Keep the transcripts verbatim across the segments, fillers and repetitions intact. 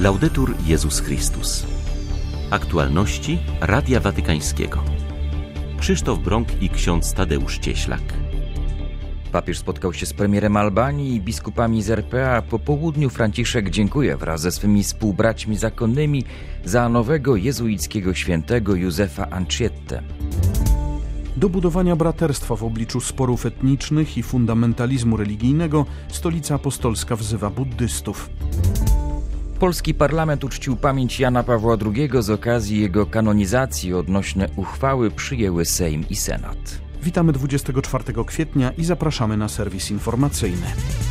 Laudetur Jezus Chrystus. Aktualności Radia Watykańskiego. Krzysztof Brąk i ksiądz Tadeusz Cieślak. Papież spotkał się z premierem Albanii i biskupami z R P A. Po południu Franciszek dziękuje wraz ze swymi współbraćmi zakonnymi za nowego jezuickiego świętego Józefa Anciette. Do budowania braterstwa w obliczu sporów etnicznych i fundamentalizmu religijnego Stolica Apostolska wzywa buddystów. Polski parlament uczcił pamięć Jana Pawła drugiego z okazji jego kanonizacji. Odnośne uchwały przyjęły Sejm i Senat. Witamy dwudziestego czwartego kwietnia i zapraszamy na serwis informacyjny.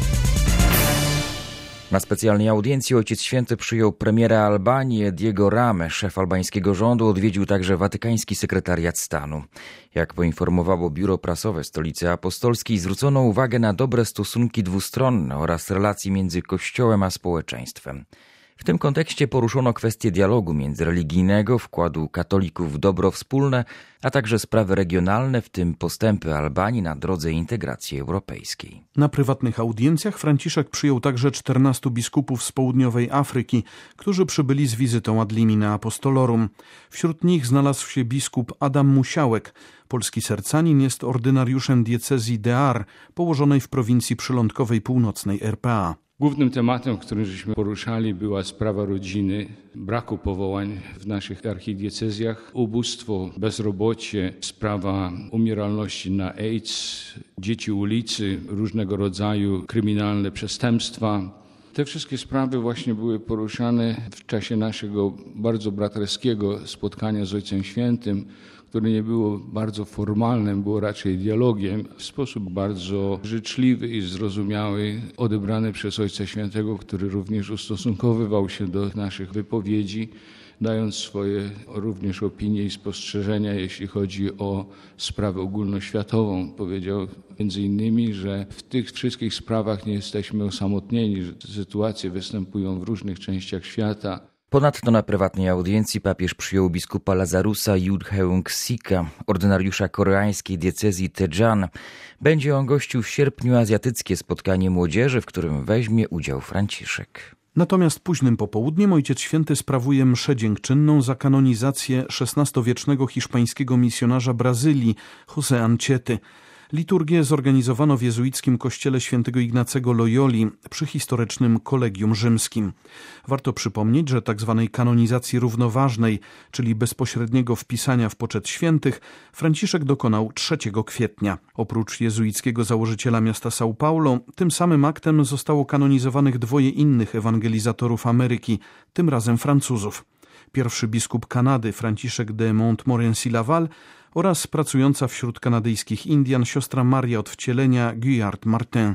Na specjalnej audiencji Ojciec Święty przyjął premiera Albanii Ediego Ramę. Szef albańskiego rządu odwiedził także watykański sekretariat stanu. Jak poinformowało biuro prasowe Stolicy Apostolskiej, zwrócono uwagę na dobre stosunki dwustronne oraz relacje między Kościołem a społeczeństwem. W tym kontekście poruszono kwestię dialogu międzyreligijnego, wkładu katolików w dobro wspólne, a także sprawy regionalne, w tym postępy Albanii na drodze integracji europejskiej. Na prywatnych audiencjach Franciszek przyjął także czternastu biskupów z południowej Afryki, którzy przybyli z wizytą ad limina apostolorum. Wśród nich znalazł się biskup Adam Musiałek. Polski sercanin jest ordynariuszem diecezji de Ar, położonej w prowincji przylądkowej północnej R P A. Głównym tematem, który żeśmy poruszali, była sprawa rodziny, braku powołań w naszych archidiecezjach, ubóstwo, bezrobocie, sprawa umieralności na AIDS, dzieci ulicy, różnego rodzaju kryminalne przestępstwa. Te wszystkie sprawy właśnie były poruszane w czasie naszego bardzo braterskiego spotkania z Ojcem Świętym, które nie było bardzo formalnym, było raczej dialogiem, w sposób bardzo życzliwy i zrozumiały, odebrany przez Ojca Świętego, który również ustosunkowywał się do naszych wypowiedzi, dając swoje również opinie i spostrzeżenia, jeśli chodzi o sprawę ogólnoświatową. Powiedział między innymi, że w tych wszystkich sprawach nie jesteśmy osamotnieni, że te sytuacje występują w różnych częściach świata. Ponadto na prywatnej audiencji papież przyjął biskupa Lazarusa Yudheung Sika, ordynariusza koreańskiej diecezji Daejeon. Będzie on gościł w sierpniu azjatyckie spotkanie młodzieży, w którym weźmie udział Franciszek. Natomiast późnym popołudniem Ojciec Święty sprawuje mszę dziękczynną za kanonizację szesnastowiecznego hiszpańskiego misjonarza Brazylii José Anciety. Liturgię zorganizowano w jezuickim kościele świętego Ignacego Loyoli przy historycznym Kolegium Rzymskim. Warto przypomnieć, że tzw. kanonizacji równoważnej, czyli bezpośredniego wpisania w poczet świętych, Franciszek dokonał trzeciego kwietnia. Oprócz jezuickiego założyciela miasta São Paulo, tym samym aktem zostało kanonizowanych dwoje innych ewangelizatorów Ameryki, tym razem Francuzów. Pierwszy biskup Kanady, Franciszek de Montmorency-Laval, oraz pracująca wśród kanadyjskich Indian siostra Maria od Wcielenia Guyard Martin.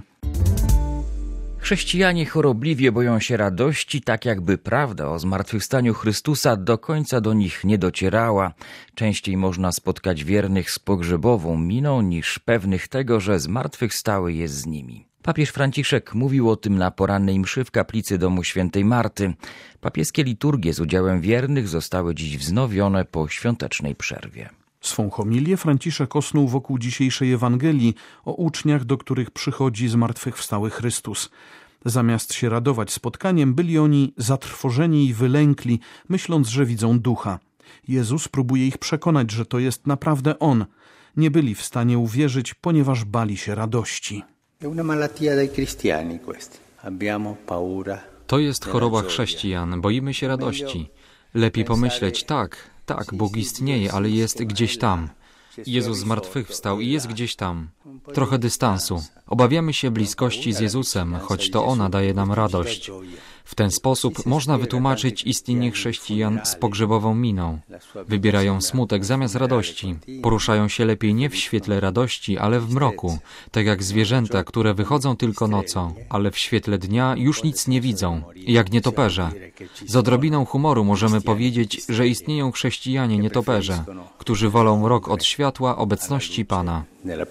Chrześcijanie chorobliwie boją się radości, tak jakby prawda o zmartwychwstaniu Chrystusa do końca do nich nie docierała. Częściej można spotkać wiernych z pogrzebową miną niż pewnych tego, że zmartwychwstały jest z nimi. Papież Franciszek mówił o tym na porannej mszy w kaplicy domu świętej Marty. Papieskie liturgie z udziałem wiernych zostały dziś wznowione po świątecznej przerwie. Swą homilię Franciszek osnuł wokół dzisiejszej Ewangelii o uczniach, do których przychodzi zmartwychwstały Chrystus. Zamiast się radować spotkaniem, byli oni zatrwożeni i wylękli, myśląc, że widzą ducha. Jezus próbuje ich przekonać, że to jest naprawdę On. Nie byli w stanie uwierzyć, ponieważ bali się radości. To jest choroba chrześcijan, boimy się radości. Lepiej pomyśleć, tak, tak, Bóg istnieje, ale jest gdzieś tam. Jezus zmartwychwstał i jest gdzieś tam. Trochę dystansu. Obawiamy się bliskości z Jezusem, choć to ona daje nam radość. W ten sposób można wytłumaczyć istnienie chrześcijan z pogrzebową miną. Wybierają smutek zamiast radości. Poruszają się lepiej nie w świetle radości, ale w mroku, tak jak zwierzęta, które wychodzą tylko nocą, ale w świetle dnia już nic nie widzą, jak nietoperze. Z odrobiną humoru możemy powiedzieć, że istnieją chrześcijanie nietoperze, którzy wolą mrok od światła obecności Pana.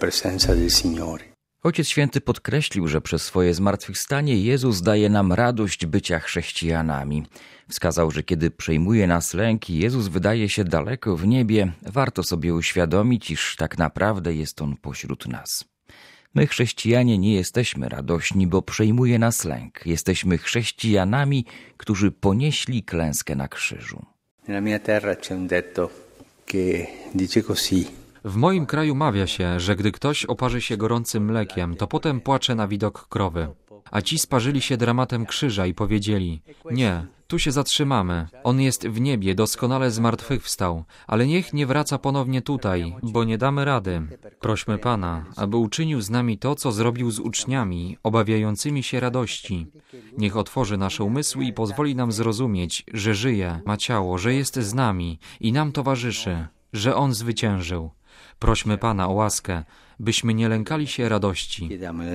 Ojciec Święty podkreślił, że przez swoje zmartwychwstanie Jezus daje nam radość bycia chrześcijanami. Wskazał, że kiedy przejmuje nas lęk i Jezus wydaje się daleko w niebie, warto sobie uświadomić, iż tak naprawdę jest On pośród nas. My, chrześcijanie, nie jesteśmy radośni, bo przejmuje nas lęk. Jesteśmy chrześcijanami, którzy ponieśli klęskę na krzyżu. W moim kraju mawia się, że gdy ktoś oparzy się gorącym mlekiem, to potem płacze na widok krowy. A ci sparzyli się dramatem krzyża i powiedzieli: nie, tu się zatrzymamy. On jest w niebie, doskonale zmartwychwstał, ale niech nie wraca ponownie tutaj, bo nie damy rady. Prośmy Pana, aby uczynił z nami to, co zrobił z uczniami, obawiającymi się radości. Niech otworzy nasze umysły i pozwoli nam zrozumieć, że żyje, ma ciało, że jest z nami i nam towarzyszy, że On zwyciężył. Prośmy Pana o łaskę, byśmy nie lękali się radości.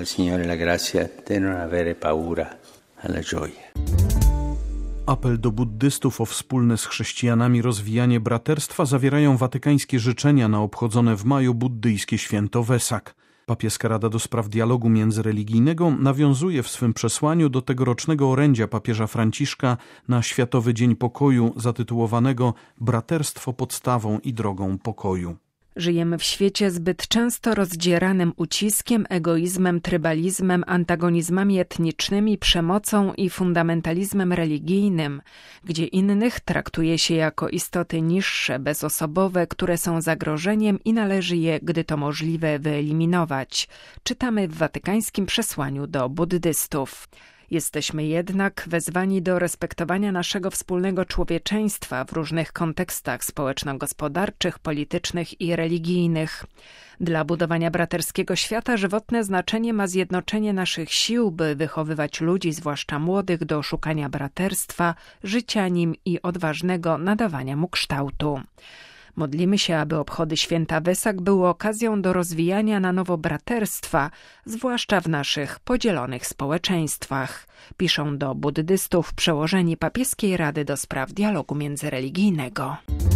Apel do buddystów o wspólne z chrześcijanami rozwijanie braterstwa zawierają watykańskie życzenia na obchodzone w maju buddyjskie święto Wesak. Papieska Rada do Spraw Dialogu Międzyreligijnego nawiązuje w swym przesłaniu do tegorocznego orędzia papieża Franciszka na Światowy Dzień Pokoju zatytułowanego Braterstwo podstawą i drogą pokoju. Żyjemy w świecie zbyt często rozdzieranym uciskiem, egoizmem, trybalizmem, antagonizmami etnicznymi, przemocą i fundamentalizmem religijnym, gdzie innych traktuje się jako istoty niższe, bezosobowe, które są zagrożeniem i należy je, gdy to możliwe, wyeliminować. Czytamy w watykańskim przesłaniu do buddystów. Jesteśmy jednak wezwani do respektowania naszego wspólnego człowieczeństwa w różnych kontekstach społeczno-gospodarczych, politycznych i religijnych. Dla budowania braterskiego świata żywotne znaczenie ma zjednoczenie naszych sił, by wychowywać ludzi, zwłaszcza młodych, do szukania braterstwa, życia nim i odważnego nadawania mu kształtu. Modlimy się, aby obchody święta Wesak były okazją do rozwijania na nowo braterstwa, zwłaszcza w naszych podzielonych społeczeństwach, piszą do buddystów przełożeni Papieskiej Rady do Spraw Dialogu Międzyreligijnego.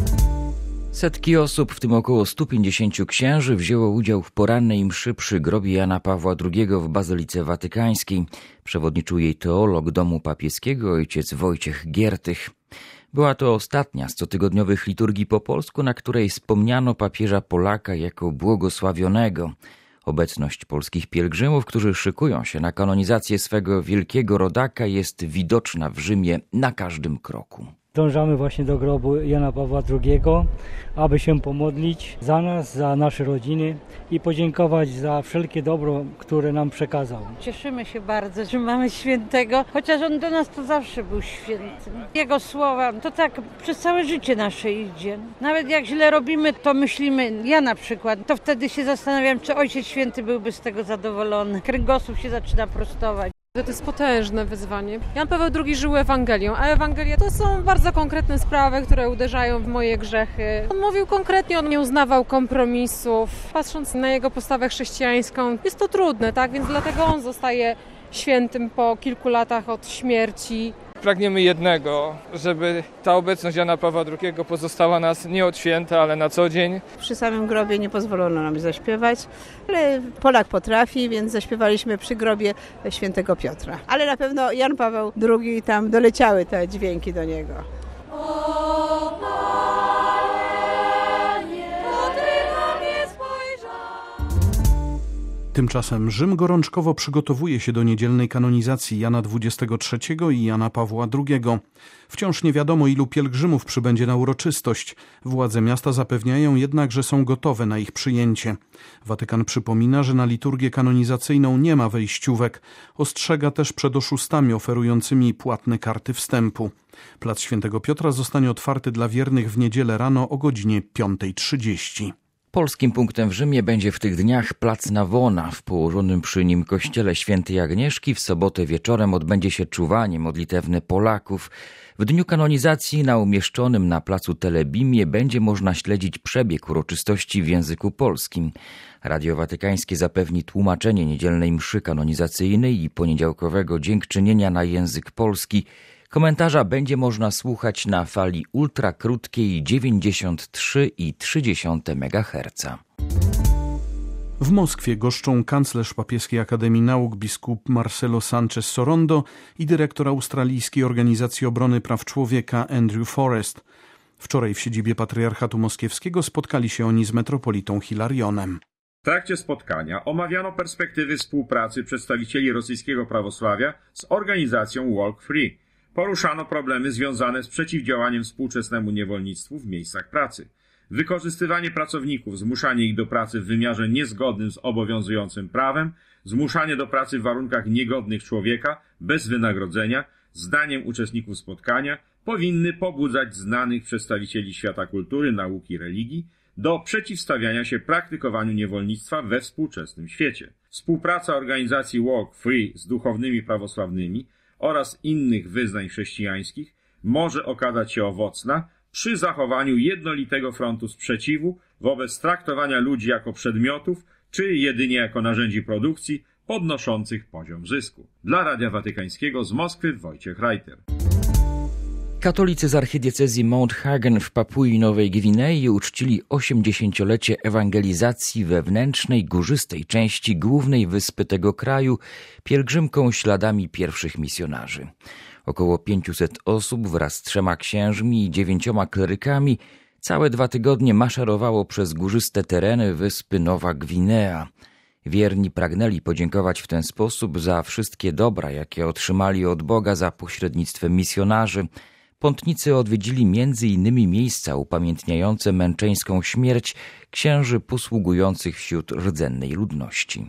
Setki osób, w tym około stu pięćdziesięciu księży, wzięło udział w porannej mszy przy grobie Jana Pawła drugiego w Bazylice Watykańskiej. Przewodniczył jej teolog Domu Papieskiego, ojciec Wojciech Giertych. Była to ostatnia z cotygodniowych liturgii po polsku, na której wspomniano papieża Polaka jako błogosławionego. Obecność polskich pielgrzymów, którzy szykują się na kanonizację swego wielkiego rodaka, jest widoczna w Rzymie na każdym kroku. Dążamy właśnie do grobu Jana Pawła drugiego, aby się pomodlić za nas, za nasze rodziny i podziękować za wszelkie dobro, które nam przekazał. Cieszymy się bardzo, że mamy świętego, chociaż on do nas to zawsze był świętym. Jego słowa to tak przez całe życie nasze idzie. Nawet jak źle robimy, to myślimy, ja na przykład, to wtedy się zastanawiam, czy Ojciec Święty byłby z tego zadowolony. Kręgosłup się zaczyna prostować. To jest potężne wyzwanie. Jan Paweł drugi żył Ewangelią, a Ewangelia to są bardzo konkretne sprawy, które uderzają w moje grzechy. On mówił konkretnie, on nie uznawał kompromisów. Patrząc na jego postawę chrześcijańską, jest to trudne, tak? Więc dlatego on zostaje świętym po kilku latach od śmierci. Pragniemy jednego, żeby ta obecność Jana Pawła drugiego pozostała nas nie od święta, ale na co dzień. Przy samym grobie nie pozwolono nam zaśpiewać, ale Polak potrafi, więc zaśpiewaliśmy przy grobie świętego Piotra. Ale na pewno Jan Paweł drugi, tam doleciały te dźwięki do niego. Tymczasem Rzym gorączkowo przygotowuje się do niedzielnej kanonizacji Jana dwudziestego trzeciego i Jana Pawła drugiego. Wciąż nie wiadomo, ilu pielgrzymów przybędzie na uroczystość. Władze miasta zapewniają jednak, że są gotowe na ich przyjęcie. Watykan przypomina, że na liturgię kanonizacyjną nie ma wejściówek. Ostrzega też przed oszustami oferującymi płatne karty wstępu. Plac Świętego Piotra zostanie otwarty dla wiernych w niedzielę rano o godzinie piątej trzydzieści. Polskim punktem w Rzymie będzie w tych dniach plac Navona. W położonym przy nim kościele Świętej Agnieszki w sobotę wieczorem odbędzie się czuwanie modlitewne Polaków. W dniu kanonizacji na umieszczonym na placu Telebimie będzie można śledzić przebieg uroczystości w języku polskim. Radio Watykańskie zapewni tłumaczenie niedzielnej mszy kanonizacyjnej i poniedziałkowego dziękczynienia na język polski. Komentarza będzie można słuchać na fali ultrakrótkiej dziewięćdziesiąt trzy i trzy dziesiąte megaherca. W Moskwie goszczą kanclerz Papieskiej Akademii Nauk biskup Marcelo Sanchez Sorondo i dyrektor Australijskiej Organizacji Obrony Praw Człowieka Andrew Forrest. Wczoraj w siedzibie Patriarchatu Moskiewskiego spotkali się oni z metropolitą Hilarionem. trakcie spotkania omawiano perspektywy współpracy przedstawicieli rosyjskiego prawosławia z organizacją Walk Free. Poruszano problemy związane z przeciwdziałaniem współczesnemu niewolnictwu w miejscach pracy. Wykorzystywanie pracowników, zmuszanie ich do pracy w wymiarze niezgodnym z obowiązującym prawem, zmuszanie do pracy w warunkach niegodnych człowieka, bez wynagrodzenia, zdaniem uczestników spotkania, powinny pobudzać znanych przedstawicieli świata kultury, nauki i religii do przeciwstawiania się praktykowaniu niewolnictwa we współczesnym świecie. Współpraca organizacji Walk Free z duchownymi prawosławnymi oraz innych wyznań chrześcijańskich może okazać się owocna przy zachowaniu jednolitego frontu sprzeciwu wobec traktowania ludzi jako przedmiotów czy jedynie jako narzędzi produkcji podnoszących poziom zysku. Dla Radia Watykańskiego z Moskwy Wojciech Reiter. Katolicy z archidiecezji Mount Hagen w Papui Nowej Gwinei uczcili osiemdziesięciolecie ewangelizacji wewnętrznej, górzystej części głównej wyspy tego kraju pielgrzymką śladami pierwszych misjonarzy. Około pięciuset osób wraz z trzema księżmi i dziewięcioma klerykami całe dwa tygodnie maszerowało przez górzyste tereny wyspy Nowa Gwinea. Wierni pragnęli podziękować w ten sposób za wszystkie dobra, jakie otrzymali od Boga za pośrednictwem misjonarzy. Pątnicy odwiedzili między innymi miejsca upamiętniające męczeńską śmierć księży posługujących wśród rdzennej ludności.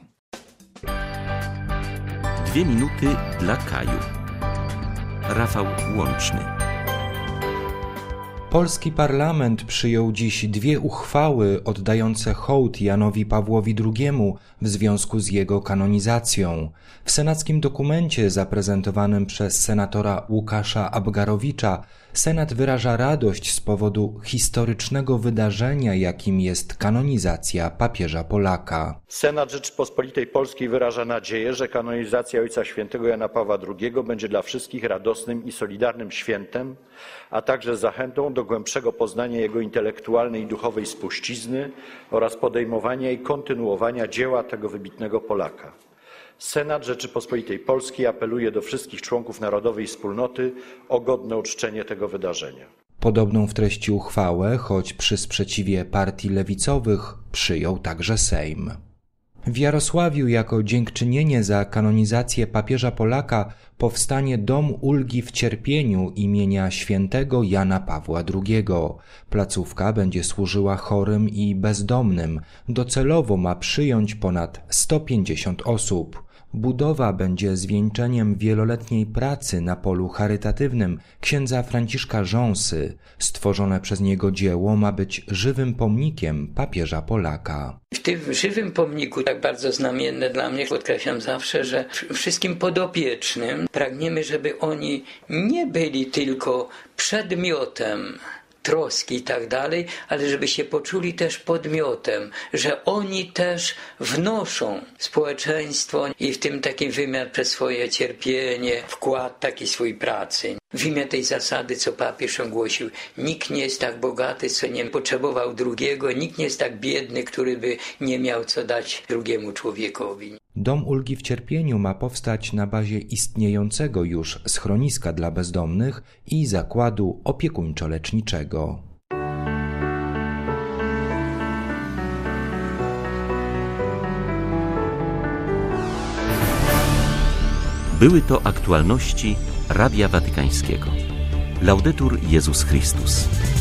Dwie minuty dla Kaju. Rafał Łączny. Polski parlament przyjął dziś dwie uchwały oddające hołd Janowi Pawłowi drugiemu w związku z jego kanonizacją. W senackim dokumencie zaprezentowanym przez senatora Łukasza Abgarowicza Senat wyraża radość z powodu historycznego wydarzenia, jakim jest kanonizacja papieża Polaka. Senat Rzeczypospolitej Polskiej wyraża nadzieję, że kanonizacja Ojca Świętego Jana Pawła drugiego będzie dla wszystkich radosnym i solidarnym świętem, a także zachętą do głębszego poznania jego intelektualnej i duchowej spuścizny oraz podejmowania i kontynuowania dzieła tego wybitnego Polaka. Senat Rzeczypospolitej Polskiej apeluje do wszystkich członków narodowej wspólnoty o godne uczczenie tego wydarzenia. Podobną w treści uchwałę, choć przy sprzeciwie partii lewicowych, przyjął także Sejm. W Jarosławiu jako dziękczynienie za kanonizację papieża Polaka powstanie Dom Ulgi w Cierpieniu imienia świętego Jana Pawła drugiego. Placówka będzie służyła chorym i bezdomnym. Docelowo ma przyjąć ponad sto pięćdziesiąt osób. Budowa będzie zwieńczeniem wieloletniej pracy na polu charytatywnym księdza Franciszka Rząsy. Stworzone przez niego dzieło ma być żywym pomnikiem papieża Polaka. W tym żywym pomniku, tak bardzo znamienne dla mnie, podkreślam zawsze, że wszystkim podopiecznym pragniemy, żeby oni nie byli tylko przedmiotem troski i tak dalej, ale żeby się poczuli też podmiotem, że oni też wnoszą w społeczeństwo i w tym taki wymiar przez swoje cierpienie, wkład taki swój pracy. W imię tej zasady, co papież ogłosił, nikt nie jest tak bogaty, co nie potrzebował drugiego, nikt nie jest tak biedny, który by nie miał co dać drugiemu człowiekowi. Dom Ulgi w Cierpieniu ma powstać na bazie istniejącego już schroniska dla bezdomnych i zakładu opiekuńczo-leczniczego. Były to aktualności Radia Watykańskiego. Laudetur Jezus Chrystus.